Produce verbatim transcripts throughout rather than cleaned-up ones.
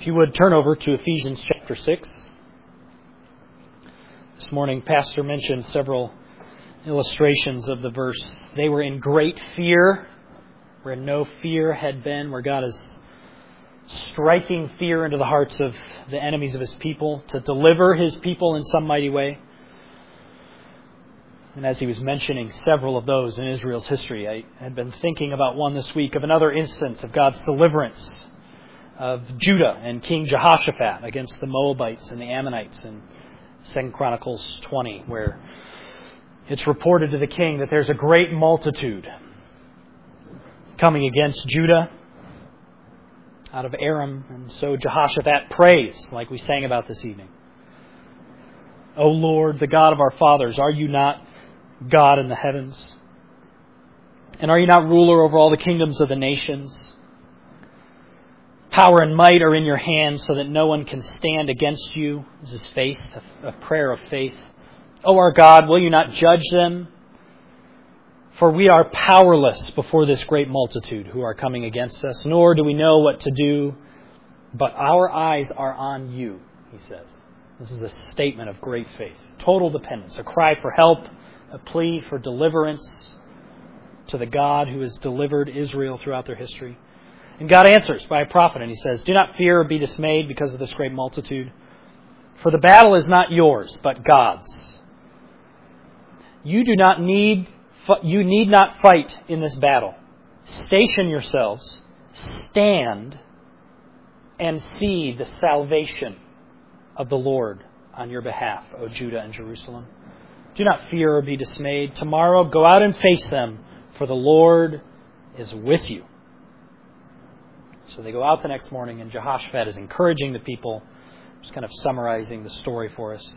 If you would turn over to Ephesians chapter six. This morning, Pastor mentioned several illustrations of the verse. They were in great fear, where no fear had been, where God is striking fear into the hearts of the enemies of His people to deliver His people in some mighty way. And as he was mentioning several of those in Israel's history, I had been thinking about one this week of another instance of God's deliverance of Judah and King Jehoshaphat against the Moabites and the Ammonites in Second Chronicles twenty, where it's reported to the king that there's a great multitude coming against Judah out of Aram. And so Jehoshaphat prays, like we sang about this evening. O Lord, the God of our fathers, are you not God in the heavens? And are you not ruler over all the kingdoms of the nations? Power and might are in your hands so that no one can stand against you. This is faith, a prayer of faith. O our God, will you not judge them? For we are powerless before this great multitude who are coming against us, nor do we know what to do, but our eyes are on you, he says. This is a statement of great faith, total dependence, a cry for help, a plea for deliverance to the God who has delivered Israel throughout their history. And God answers by a prophet, and He says, do not fear or be dismayed because of this great multitude, for the battle is not yours, but God's. You do not need, you need not fight in this battle. Station yourselves, stand, and see the salvation of the Lord on your behalf, O Judah and Jerusalem. Do not fear or be dismayed. Tomorrow go out and face them, for the Lord is with you. So they go out the next morning, and Jehoshaphat is encouraging the people, just kind of summarizing the story for us,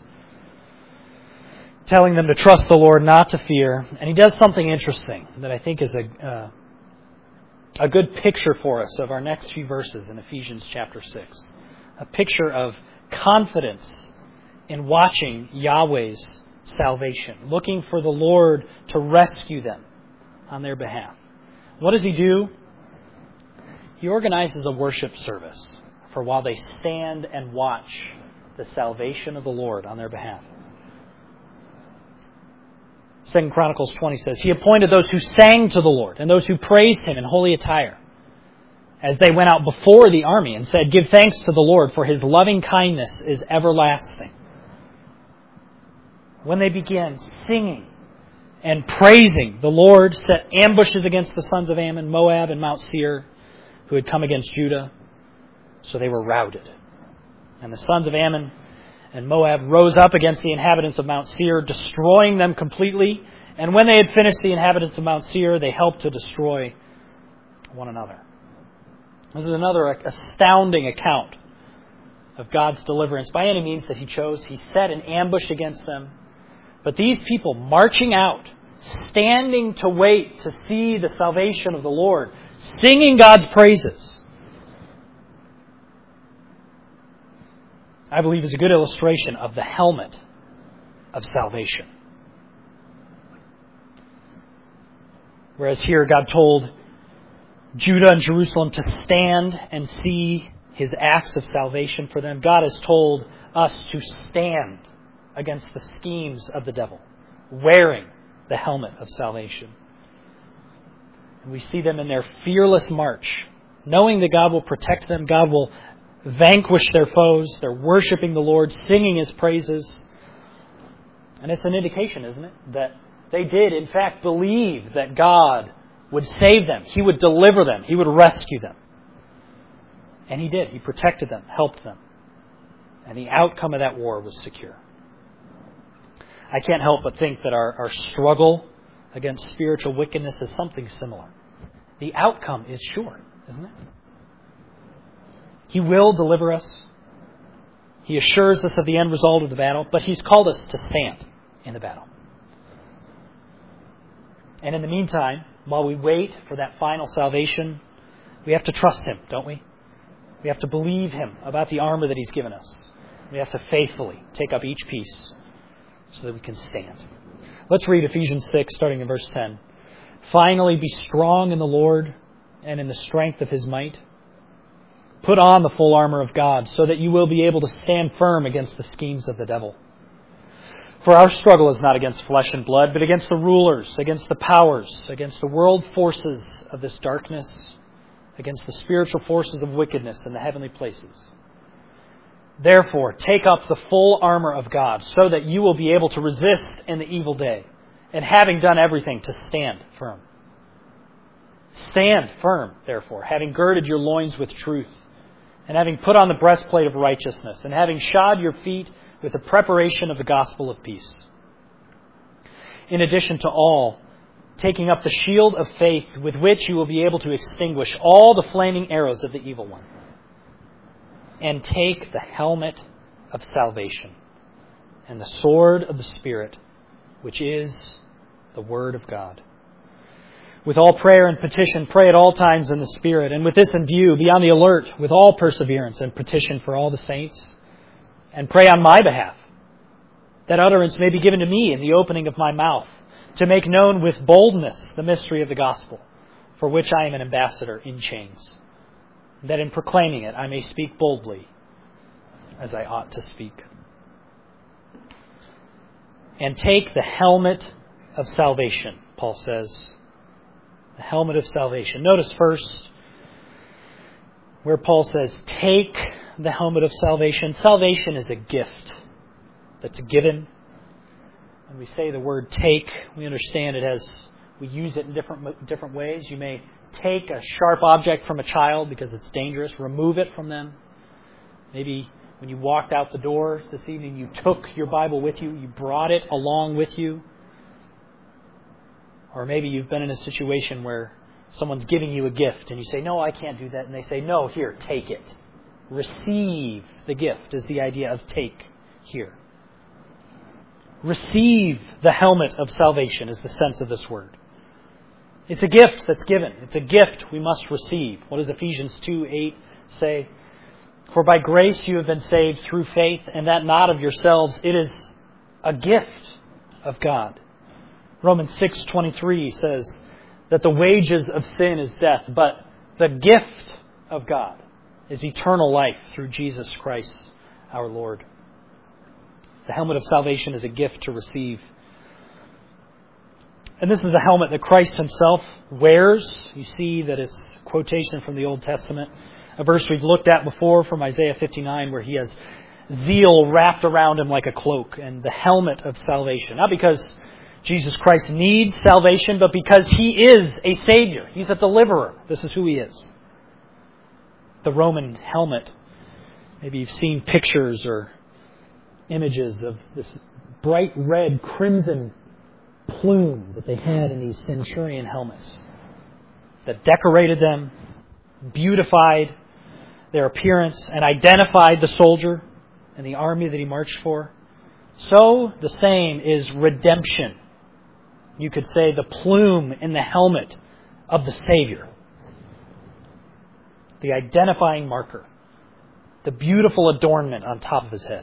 telling them to trust the Lord, not to fear. And he does something interesting that I think is a uh, a good picture for us of our next few verses in Ephesians chapter six. A picture of confidence in watching Yahweh's salvation, looking for the Lord to rescue them on their behalf. What does he do? He organizes a worship service for while they stand and watch the salvation of the Lord on their behalf. Second Chronicles twenty says, He appointed those who sang to the Lord and those who praised Him in holy attire as they went out before the army and said, Give thanks to the Lord, for His loving kindness is everlasting. When they began singing and praising, the Lord set ambushes against the sons of Ammon, Moab, and Mount Seir, who had come against Judah, so they were routed. And the sons of Ammon and Moab rose up against the inhabitants of Mount Seir, destroying them completely. And when they had finished the inhabitants of Mount Seir, they helped to destroy one another. This is another astounding account of God's deliverance. By any means that He chose, He set an ambush against them. But these people marching out, standing to wait to see the salvation of the Lord, singing God's praises, I believe is a good illustration of the helmet of salvation. Whereas here God told Judah and Jerusalem to stand and see His acts of salvation for them, God has told us to stand against the schemes of the devil, wearing the helmet of salvation. And we see them in their fearless march, knowing that God will protect them, God will vanquish their foes. They're worshiping the Lord, singing His praises. And it's an indication, isn't it, that they did, in fact, believe that God would save them. He would deliver them. He would rescue them. And He did. He protected them, helped them. And the outcome of that war was secure. I can't help but think that our, our struggle against spiritual wickedness is something similar. The outcome is sure, isn't it? He will deliver us. He assures us of the end result of the battle, but He's called us to stand in the battle. And in the meantime, while we wait for that final salvation, we have to trust Him, don't we? We have to believe Him about the armor that He's given us. We have to faithfully take up each piece so that we can stand. Let's read Ephesians six, starting in verse ten. Finally, be strong in the Lord and in the strength of His might. Put on the full armor of God so that you will be able to stand firm against the schemes of the devil. For our struggle is not against flesh and blood, but against the rulers, against the powers, against the world forces of this darkness, against the spiritual forces of wickedness in the heavenly places. Therefore, take up the full armor of God so that you will be able to resist in the evil day, and having done everything, to stand firm. Stand firm, therefore, having girded your loins with truth, and having put on the breastplate of righteousness, and having shod your feet with the preparation of the gospel of peace. In addition to all, taking up the shield of faith with which you will be able to extinguish all the flaming arrows of the evil one. And take the helmet of salvation and the sword of the Spirit, which is the Word of God. With all prayer and petition, pray at all times in the Spirit, and with this in view, be on the alert with all perseverance and petition for all the saints, and pray on my behalf, that utterance may be given to me in the opening of my mouth, to make known with boldness the mystery of the gospel, for which I am an ambassador in chains, that in proclaiming it I may speak boldly as I ought to speak. And take the helmet of salvation, Paul says. The helmet of salvation. Notice first where Paul says, take the helmet of salvation. Salvation is a gift that's given. When we say the word take, we understand it as, we use it in different different ways. You may take a sharp object from a child because it's dangerous, remove it from them. Maybe when you walked out the door this evening, you took your Bible with you, you brought it along with you. Or maybe you've been in a situation where someone's giving you a gift and you say, no, I can't do that. And they say, no, here, take it. Receive the gift is the idea of take here. Receive the helmet of salvation is the sense of this word. It's a gift that's given. It's a gift we must receive. What does Ephesians two eight say? For by grace you have been saved through faith, and that not of yourselves. It is a gift of God. Romans six twenty-three says that the wages of sin is death, but the gift of God is eternal life through Jesus Christ our Lord. The helmet of salvation is a gift to receive. And this is the helmet that Christ himself wears. You see that it's a quotation from the Old Testament. A verse we've looked at before from Isaiah fifty-nine, where he has zeal wrapped around him like a cloak, and the helmet of salvation. Not because Jesus Christ needs salvation, but because he is a Savior. He's a deliverer. This is who he is. The Roman helmet. Maybe you've seen pictures or images of this bright red crimson plume that they had in these centurion helmets that decorated them, beautified their appearance, and identified the soldier and the army that he marched for. So the same is redemption. You could say the plume in the helmet of the Savior. The identifying marker. The beautiful adornment on top of his head.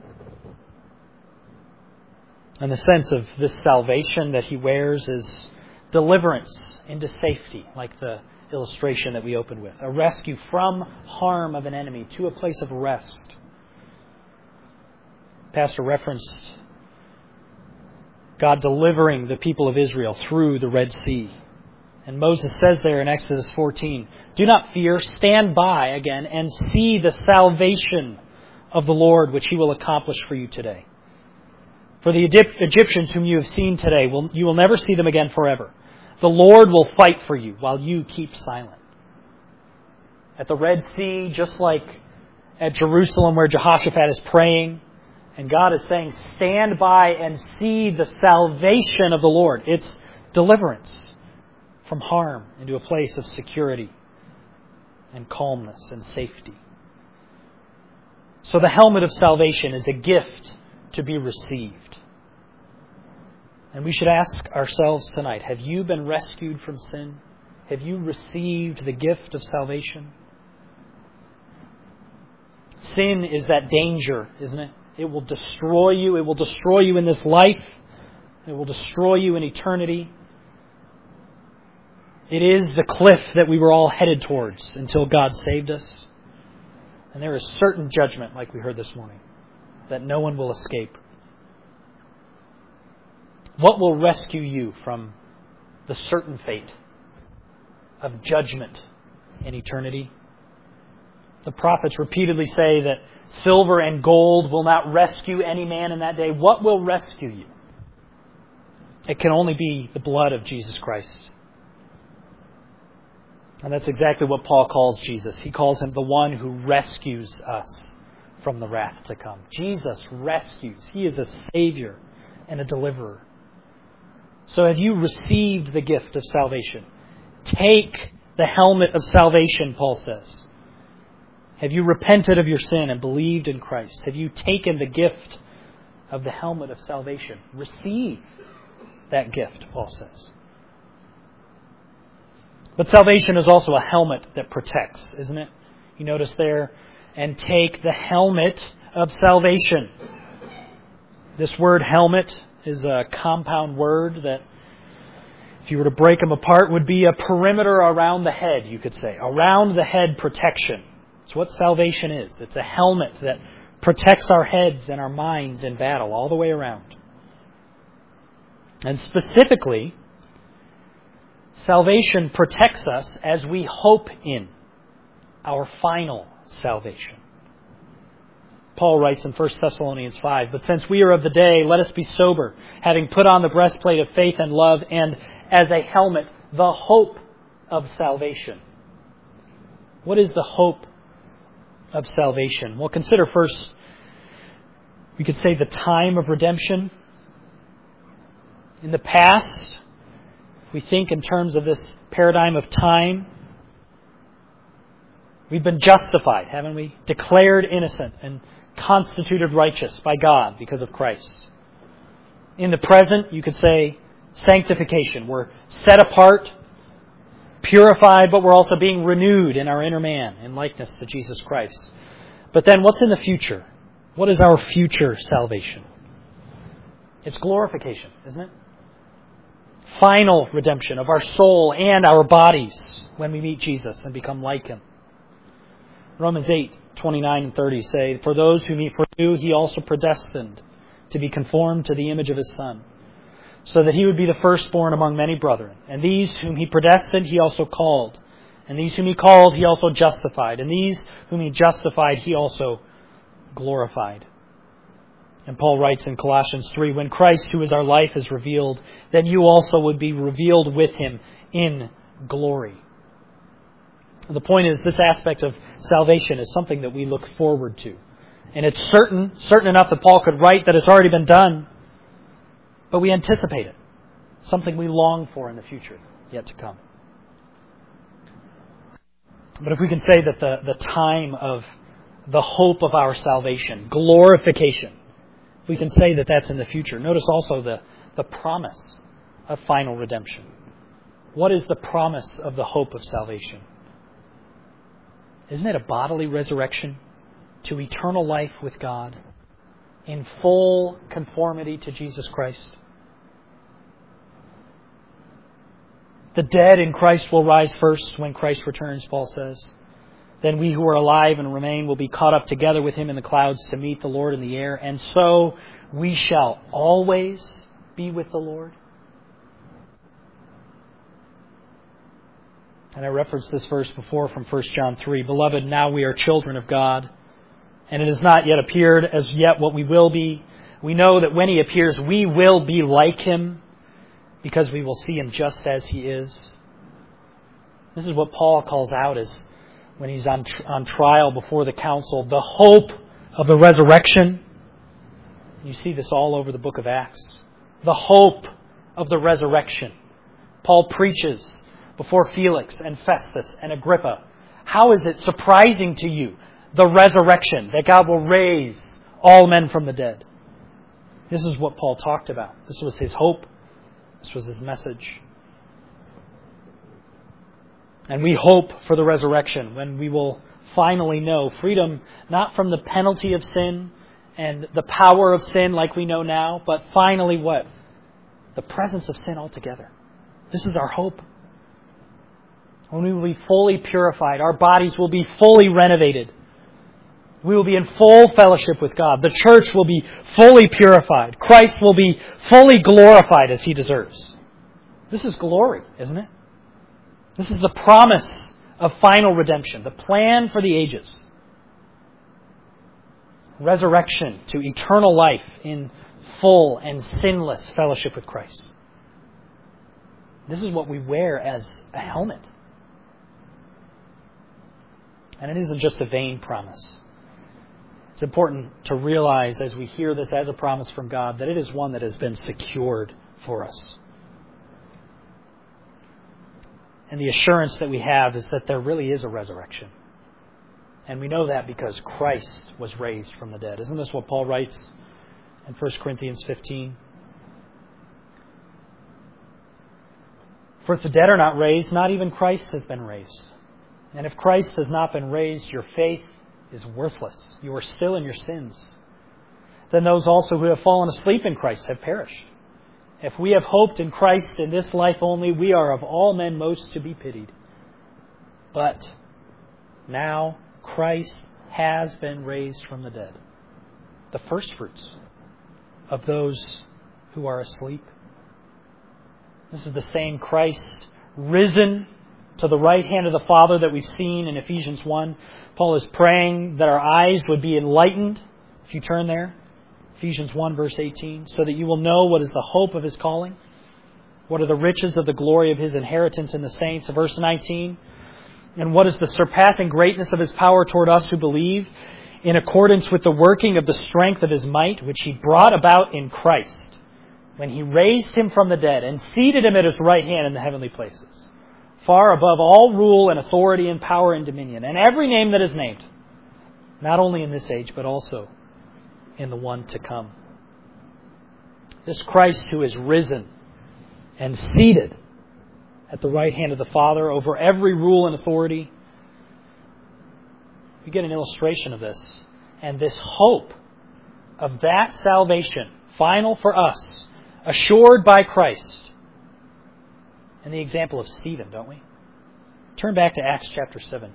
And the sense of this salvation that he wears is deliverance into safety, like the illustration that we opened with. A rescue from harm of an enemy to a place of rest. Pastor referenced God delivering the people of Israel through the Red Sea. And Moses says there in Exodus fourteen, do not fear, stand by again and see the salvation of the Lord, which he will accomplish for you today. For the Egyptians whom you have seen today, will, you will never see them again forever. The Lord will fight for you while you keep silent. At the Red Sea, just like at Jerusalem where Jehoshaphat is praying, and God is saying, stand by and see the salvation of the Lord. It's deliverance from harm into a place of security and calmness and safety. So the helmet of salvation is a gift to be received. And we should ask ourselves tonight, have you been rescued from sin? Have you received the gift of salvation? Sin is that danger, isn't it? It will destroy you. It will destroy you in this life. It will destroy you in eternity. It is the cliff that we were all headed towards until God saved us. And there is certain judgment, like we heard this morning, that no one will escape. What will rescue you from the certain fate of judgment in eternity? The prophets repeatedly say that silver and gold will not rescue any man in that day. What will rescue you? It can only be the blood of Jesus Christ. And that's exactly what Paul calls Jesus. He calls Him the one who rescues us from the wrath to come. Jesus rescues. He is a Savior and a deliverer. So have you received the gift of salvation? Take the helmet of salvation, Paul says. Have you repented of your sin and believed in Christ? Have you taken the gift of the helmet of salvation? Receive that gift, Paul says. But salvation is also a helmet that protects, isn't it? You notice there, and take the helmet of salvation. This word helmet is a compound word that, if you were to break them apart, would be a perimeter around the head, you could say. Around the head protection. It's what salvation is. It's a helmet that protects our heads and our minds in battle all the way around. And specifically, salvation protects us as we hope in our final salvation. Paul writes in First Thessalonians five, "But since we are of the day, let us be sober, having put on the breastplate of faith and love, and as a helmet, the hope of salvation." What is the hope of salvation? Well, consider first, we could say, the time of redemption. In the past, if we think in terms of this paradigm of time, we've been justified, haven't we? Declared innocent and constituted righteous by God because of Christ. In the present, you could say sanctification. We're set apart, purified, but we're also being renewed in our inner man in likeness to Jesus Christ. But then what's in the future? What is our future salvation? It's glorification, isn't it? Final redemption of our soul and our bodies when we meet Jesus and become like Him. Romans eight, twenty-nine and thirty say, "For those whom He foreknew, He also predestined to be conformed to the image of His Son, so that He would be the firstborn among many brethren. And these whom He predestined, He also called. And these whom He called, He also justified. And these whom He justified, He also glorified." And Paul writes in Colossians three, "When Christ, who is our life, is revealed, then you also would be revealed with Him in glory." The point is, this aspect of salvation is something that we look forward to. And it's certain, certain enough that Paul could write that it's already been done. But we anticipate it. Something we long for in the future, yet to come. But if we can say that the, the time of the hope of our salvation, glorification, we can say that that's in the future. Notice also the, the promise of final redemption. What is the promise of the hope of salvation? Isn't it a bodily resurrection to eternal life with God in full conformity to Jesus Christ? The dead in Christ will rise first when Christ returns, Paul says. Then we who are alive and remain will be caught up together with Him in the clouds to meet the Lord in the air. And so we shall always be with the Lord. And I referenced this verse before from First John three. "Beloved, now we are children of God, and it has not yet appeared as yet what we will be. We know that when He appears, we will be like Him, because we will see Him just as He is." This is what Paul calls out as when he's on on trial before the council, the hope of the resurrection. You see this all over the book of Acts. The hope of the resurrection. Paul preaches before Felix and Festus and Agrippa. How is it surprising to you, the resurrection, that God will raise all men from the dead? This is what Paul talked about. This was his hope. This was his message. And we hope for the resurrection when we will finally know freedom, not from the penalty of sin and the power of sin like we know now, but finally what? The presence of sin altogether. This is our hope. When we will be fully purified, our bodies will be fully renovated. We will be in full fellowship with God. The church will be fully purified. Christ will be fully glorified as He deserves. This is glory, isn't it? This is the promise of final redemption, the plan for the ages. Resurrection to eternal life in full and sinless fellowship with Christ. This is what we wear as a helmet. And it isn't just a vain promise. It's important to realize as we hear this as a promise from God that it is one that has been secured for us. And the assurance that we have is that there really is a resurrection. And we know that because Christ was raised from the dead. Isn't this what Paul writes in First Corinthians fifteen? For if the dead are not raised, not even Christ has been raised. And if Christ has not been raised, your faith is worthless. You are still in your sins. Then those also who have fallen asleep in Christ have perished. If we have hoped in Christ in this life only, we are of all men most to be pitied. But now Christ has been raised from the dead, the firstfruits of those who are asleep. This is the same Christ risen to the right hand of the Father that we've seen in Ephesians one. Paul is praying that our eyes would be enlightened, if you turn there, Ephesians one verse eighteen, so that you will know what is the hope of His calling, what are the riches of the glory of His inheritance in the saints, verse nineteen, and what is the surpassing greatness of His power toward us who believe, in accordance with the working of the strength of His might, which He brought about in Christ, when He raised Him from the dead and seated Him at His right hand in the heavenly places, far above all rule and authority and power and dominion, and every name that is named, not only in this age, but also in the one to come. This Christ who is risen and seated at the right hand of the Father over every rule and authority. We get an illustration of this. And this hope of that salvation, final for us, assured by Christ. And the example of Stephen, don't we? Turn back to Acts chapter seven.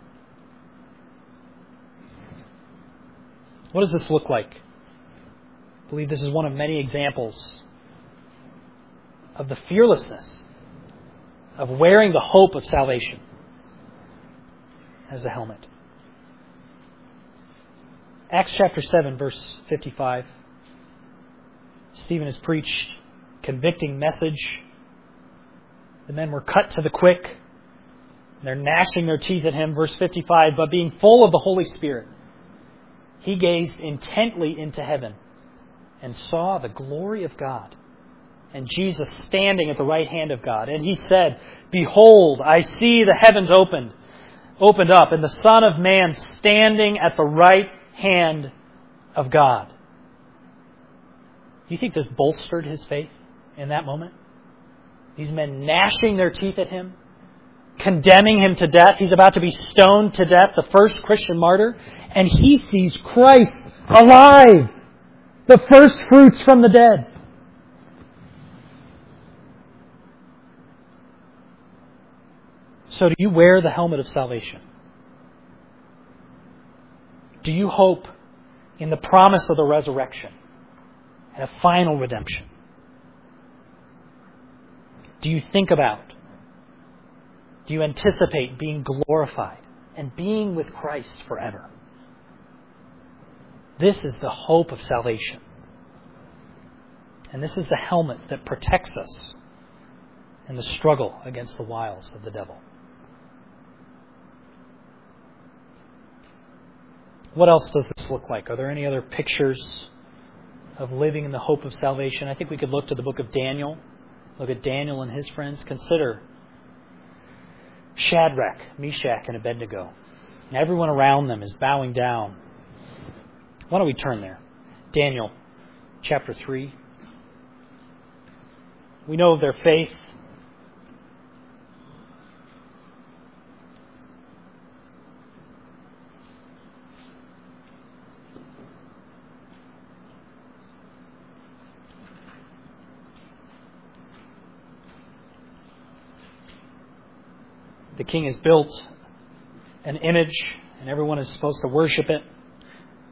What does this look like? I believe this is one of many examples of the fearlessness of wearing the hope of salvation as a helmet. Acts chapter seven, verse fifty-five. Stephen has preached a convicting message. The men were cut to the quick. They're gnashing their teeth at him. Verse fifty-five, but being full of the Holy Spirit, he gazed intently into heaven and saw the glory of God and Jesus standing at the right hand of God. And he said, behold, I see the heavens opened, opened up, and the Son of Man standing at the right hand of God. Do you think this bolstered his faith in that moment? These men gnashing their teeth at him, condemning him to death. He's about to be stoned to death, the first Christian martyr. And he sees Christ alive, the first fruits from the dead. So do you wear the helmet of salvation? Do you hope in the promise of the resurrection and a final redemption? Do you think about, do you anticipate being glorified and being with Christ forever? This is the hope of salvation. And this is the helmet that protects us in the struggle against the wiles of the devil. What else does this look like? Are there any other pictures of living in the hope of salvation? I think we could look to the book of Daniel. Look at Daniel and his friends. Consider Shadrach, Meshach, and Abednego. And everyone around them is bowing down. Why don't we turn there? Daniel chapter three. We know of their faith. The king has built an image, and everyone is supposed to worship it.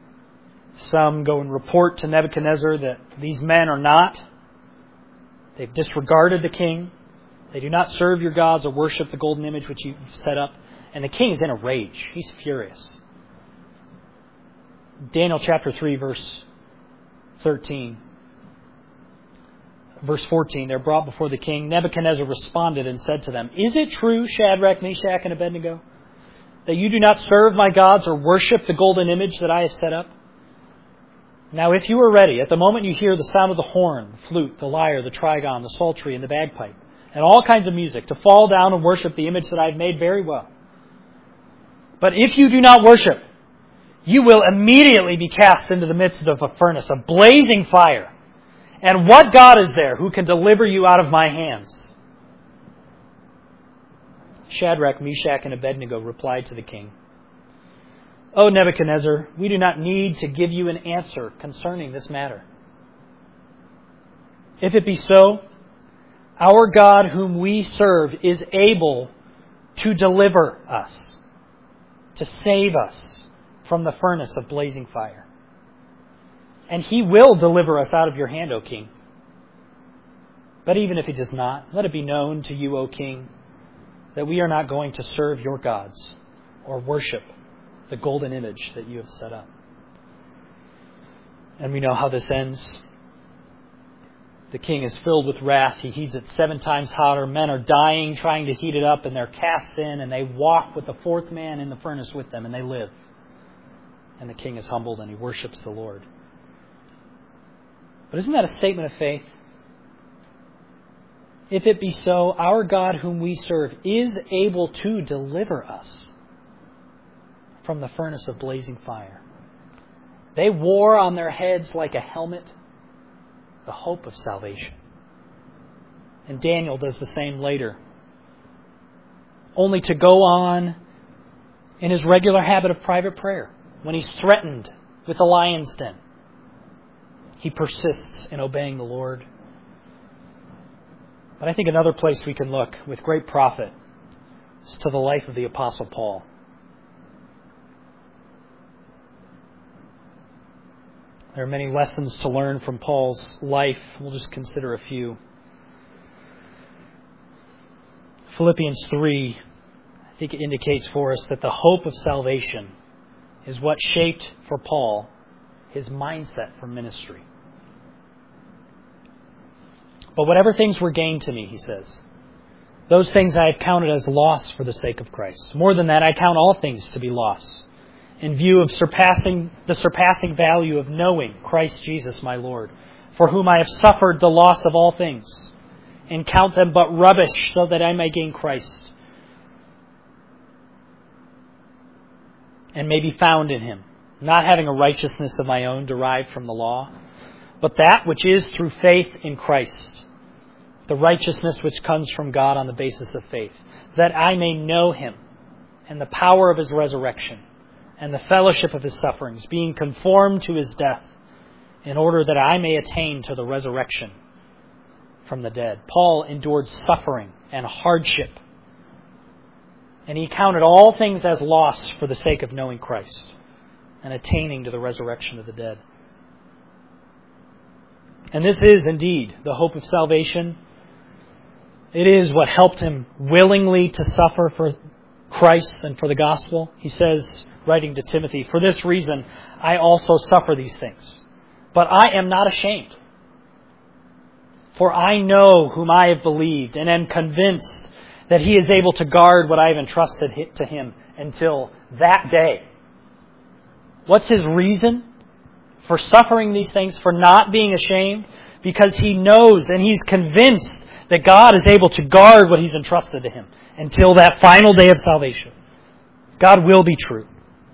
Some go and report to Nebuchadnezzar that these men are not. They've disregarded the king. They do not serve your gods or worship the golden image which you've set up. And the king is in a rage. He's furious. Daniel chapter three, verse thirteen. Verse fourteen, they're brought before the king. Nebuchadnezzar responded and said to them, "Is it true, Shadrach, Meshach, and Abednego, that you do not serve my gods or worship the golden image that I have set up? Now if you are ready, at the moment you hear the sound of the horn, the flute, the lyre, the trigon, the psaltery, and the bagpipe, and all kinds of music, to fall down and worship the image that I have made, very well. But if you do not worship, you will immediately be cast into the midst of a furnace of blazing fire. And what God is there who can deliver you out of my hands?" Shadrach, Meshach, and Abednego replied to the king, "O Nebuchadnezzar, we do not need to give you an answer concerning this matter. If it be so, our God whom we serve is able to deliver us, to save us from the furnace of blazing fire. And He will deliver us out of your hand, O king. But even if He does not, let it be known to you, O king, that we are not going to serve your gods or worship the golden image that you have set up." And we know how this ends. The king is filled with wrath. He heats it seven times hotter. Men are dying trying to heat it up, and they're cast in, and they walk with the fourth man in the furnace with them, and they live. And the king is humbled, and he worships the Lord. But isn't that a statement of faith? If it be so, our God whom we serve is able to deliver us from the furnace of blazing fire. They wore on their heads like a helmet the hope of salvation. And Daniel does the same later, only to go on in his regular habit of private prayer. When he's threatened with the lion's den, he persists in obeying the Lord. But I think another place we can look with great profit is to the life of the Apostle Paul. There are many lessons to learn from Paul's life. We'll just consider a few. Philippians three, I think it indicates for us that the hope of salvation is what shaped for Paul his mindset for ministry. But whatever things were gained to me, he says, those things I have counted as loss for the sake of Christ. More than that, I count all things to be loss, in view of surpassing the surpassing value of knowing Christ Jesus my Lord, for whom I have suffered the loss of all things, and count them but rubbish, so that I may gain Christ, and may be found in Him, not having a righteousness of my own derived from the law, but that which is through faith in Christ, the righteousness which comes from God on the basis of faith, that I may know Him and the power of His resurrection and the fellowship of His sufferings, being conformed to His death, in order that I may attain to the resurrection from the dead. Paul endured suffering and hardship, and he counted all things as loss for the sake of knowing Christ and attaining to the resurrection of the dead. And this is indeed the hope of salvation. It is what helped him willingly to suffer for Christ and for the gospel. He says, writing to Timothy, "For this reason I also suffer these things. But I am not ashamed. For I know whom I have believed, and am convinced that He is able to guard what I have entrusted to Him until that day." What's his reason for suffering these things, for not being ashamed? Because he knows and he's convinced that God is able to guard what He's entrusted to him until that final day of salvation. God will be true.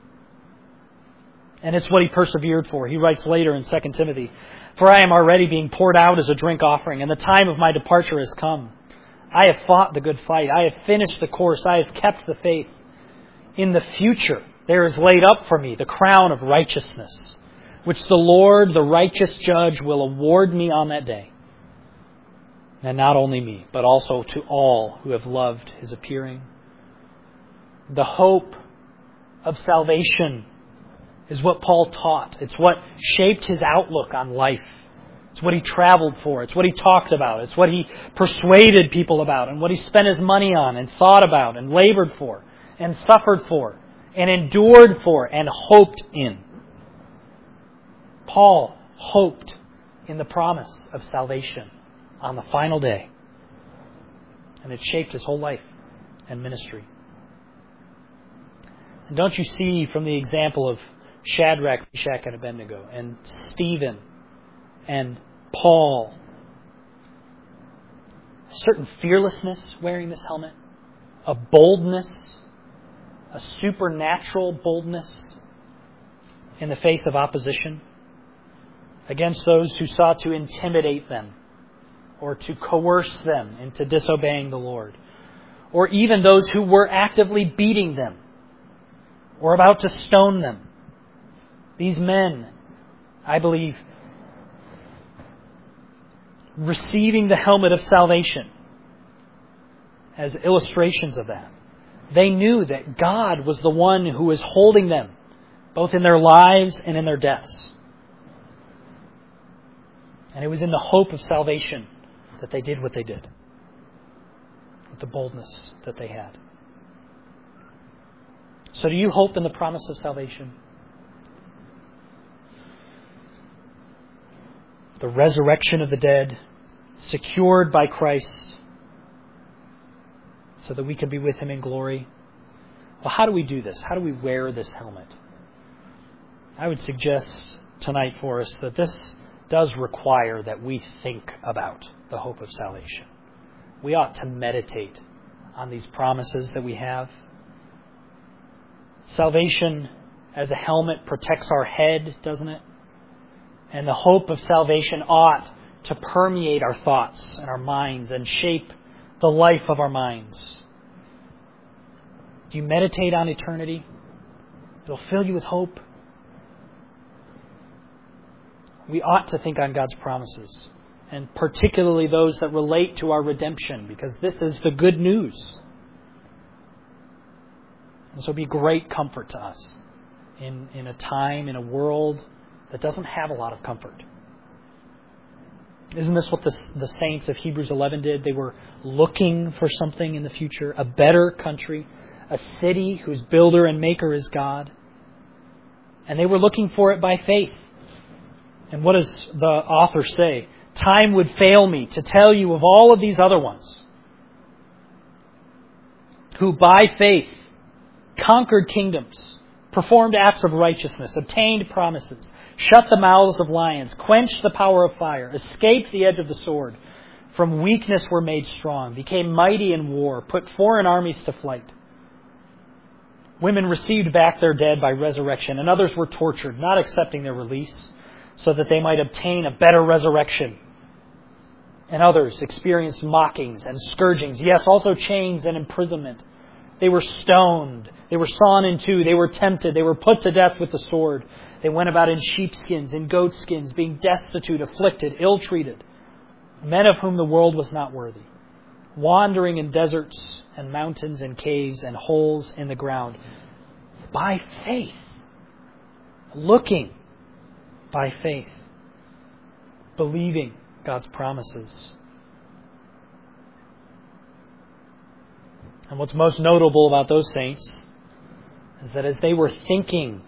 And it's what he persevered for. He writes later in Second Timothy, "For I am already being poured out as a drink offering, and the time of my departure has come. I have fought the good fight. I have finished the course. I have kept the faith. In the future there is laid up for me the crown of righteousness, which the Lord, the righteous judge, will award me on that day. And not only me, but also to all who have loved His appearing." The hope of salvation is what Paul taught. It's what shaped his outlook on life. It's what he traveled for. It's what he talked about. It's what he persuaded people about and what he spent his money on and thought about and labored for and suffered for and endured for and hoped in. Paul hoped in the promise of salvation on the final day. And it shaped his whole life and ministry. And don't you see from the example of Shadrach, Meshach, and Abednego, and Stephen, and Paul, a certain fearlessness wearing this helmet, a boldness, a supernatural boldness in the face of opposition against those who sought to intimidate them or to coerce them into disobeying the Lord, or even those who were actively beating them or about to stone them. These men, I believe, receiving the helmet of salvation as illustrations of that. They knew that God was the one who was holding them, both in their lives and in their deaths. And it was in the hope of salvation that they did what they did, with the boldness that they had. So do you hope in the promise of salvation? The resurrection of the dead, secured by Christ, so that we can be with Him in glory. Well, how do we do this? How do we wear this helmet? I would suggest tonight for us that this does require that we think about the hope of salvation. We ought to meditate on these promises that we have. Salvation as a helmet protects our head, doesn't it? And the hope of salvation ought to permeate our thoughts and our minds and shape the life of our minds. Do you meditate on eternity? It'll fill you with hope. We ought to think on God's promises, and particularly those that relate to our redemption, because this is the good news. This will be great comfort to us in, in a time, in a world that doesn't have a lot of comfort. Isn't this what the, the saints of Hebrews eleven did? They were looking for something in the future, a better country, a city whose builder and maker is God. And they were looking for it by faith. And what does the author say? Time would fail me to tell you of all of these other ones who by faith conquered kingdoms, performed acts of righteousness, obtained promises, shut the mouths of lions, quenched the power of fire, escaped the edge of the sword, from weakness were made strong, became mighty in war, put foreign armies to flight. Women received back their dead by resurrection, and others were tortured, not accepting their release, so that they might obtain a better resurrection. And others experienced mockings and scourgings, yes, also chains and imprisonment. They were stoned. They were sawn in two. They were tempted. They were put to death with the sword. They went about in sheepskins, in goatskins, being destitute, afflicted, ill-treated, men of whom the world was not worthy, wandering in deserts and mountains and caves and holes in the ground, by faith, looking by faith, believing God's promises. And what's most notable about those saints is that as they were thinking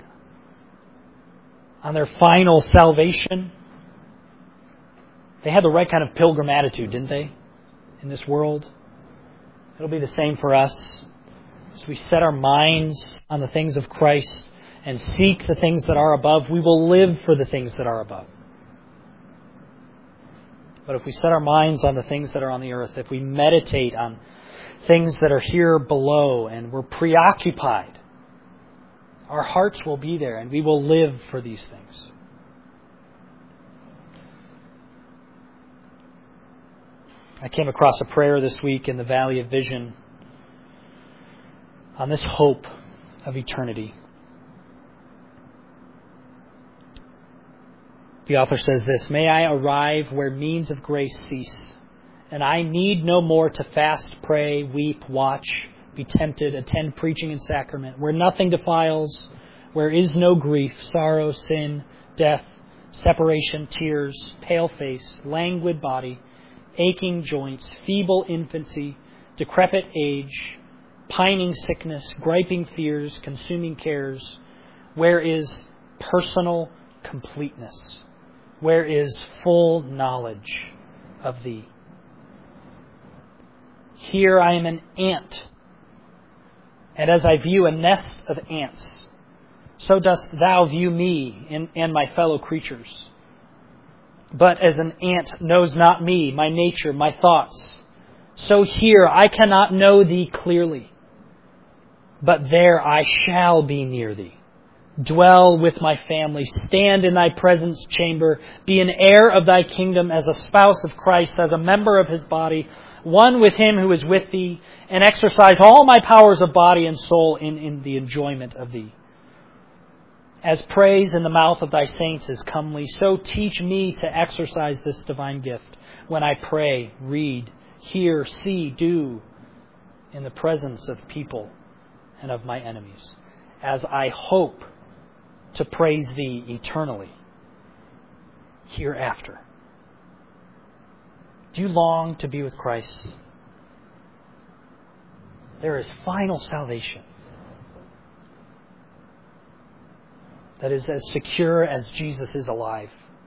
on their final salvation, they had the right kind of pilgrim attitude, didn't they, in this world? It'll be the same for us. As we set our minds on the things of Christ and seek the things that are above, we will live for the things that are above. But if we set our minds on the things that are on the earth, if we meditate on things that are here below and we're preoccupied, our hearts will be there and we will live for these things. I came across a prayer this week in the Valley of Vision on this hope of eternity. The author says this: "May I arrive where means of grace cease, and I need no more to fast, pray, weep, watch, be tempted, attend preaching and sacrament, where nothing defiles, where is no grief, sorrow, sin, death, separation, tears, pale face, languid body, aching joints, feeble infancy, decrepit age, pining sickness, griping fears, consuming cares, where is personal completeness? Where is full knowledge of Thee? Here I am an ant, and as I view a nest of ants, so dost Thou view me and, and my fellow creatures. But as an ant knows not me, my nature, my thoughts, so here I cannot know Thee clearly, but there I shall be near Thee. Dwell with my family, stand in Thy presence chamber, be an heir of Thy kingdom as a spouse of Christ, as a member of His body, one with Him who is with Thee, and exercise all my powers of body and soul in, in the enjoyment of Thee. As praise in the mouth of Thy saints is comely, so teach me to exercise this divine gift when I pray, read, hear, see, do, in the presence of people and of my enemies, as I hope to praise Thee eternally hereafter. Do you long to be with Christ? There is final salvation that is as secure as Jesus is alive.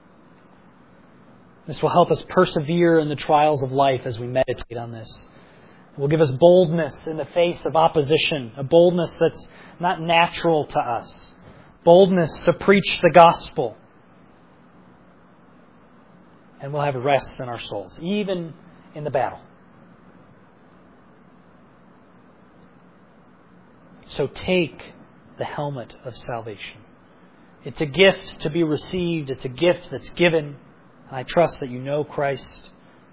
This will help us persevere in the trials of life as we meditate on this. It will give us boldness in the face of opposition, a boldness that's not natural to us. Boldness to preach the gospel. And we'll have rest in our souls, even in the battle. So take the helmet of salvation. It's a gift to be received. It's a gift that's given. I trust that you know Christ.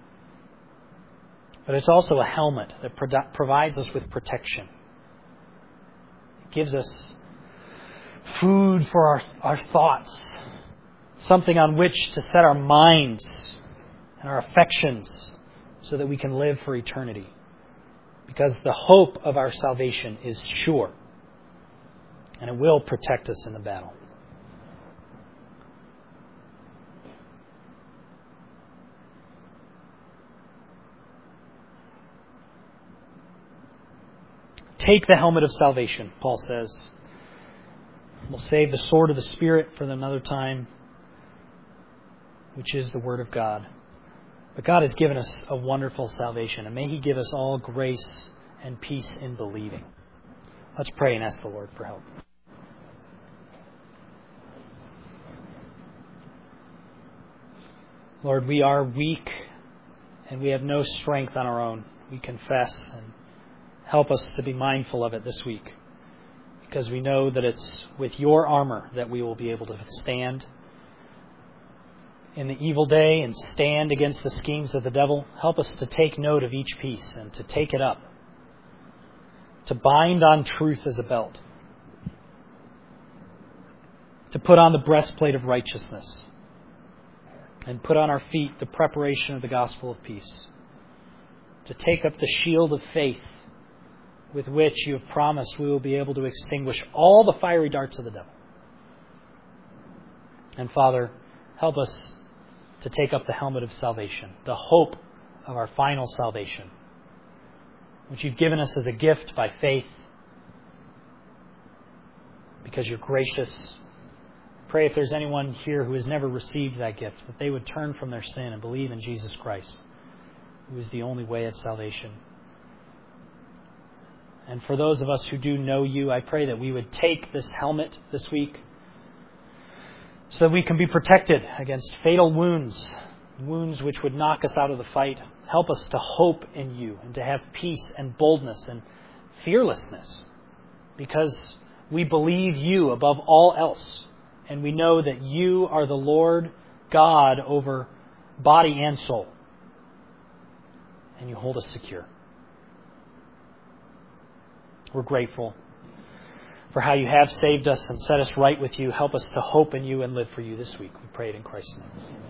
But it's also a helmet that provides us with protection. It gives us food for our, our thoughts, something on which to set our minds and our affections so that we can live for eternity. Because the hope of our salvation is sure, and it will protect us in the battle. Take the helmet of salvation, Paul says. We'll save the sword of the Spirit for another time, which is the Word of God. But God has given us a wonderful salvation, and may He give us all grace and peace in believing. Let's pray and ask the Lord for help. Lord, we are weak, and we have no strength on our own. We confess, and help us to be mindful of it this week, because we know that it's with Your armor that we will be able to stand in the evil day and stand against the schemes of the devil. Help us to take note of each piece and to take it up, to bind on truth as a belt, to put on the breastplate of righteousness, and put on our feet the preparation of the gospel of peace, to take up the shield of faith with which You have promised we will be able to extinguish all the fiery darts of the devil. And Father, help us to take up the helmet of salvation, the hope of our final salvation, which You've given us as a gift by faith, because You're gracious. Pray if there's anyone here who has never received that gift, that they would turn from their sin and believe in Jesus Christ, who is the only way of salvation. And for those of us who do know You, I pray that we would take this helmet this week so that we can be protected against fatal wounds, wounds which would knock us out of the fight. Help us to hope in You and to have peace and boldness and fearlessness, because we believe You above all else, and we know that You are the Lord God over body and soul, and You hold us secure. We're grateful for how You have saved us and set us right with You. Help us to hope in You and live for You this week. We pray it in Christ's name.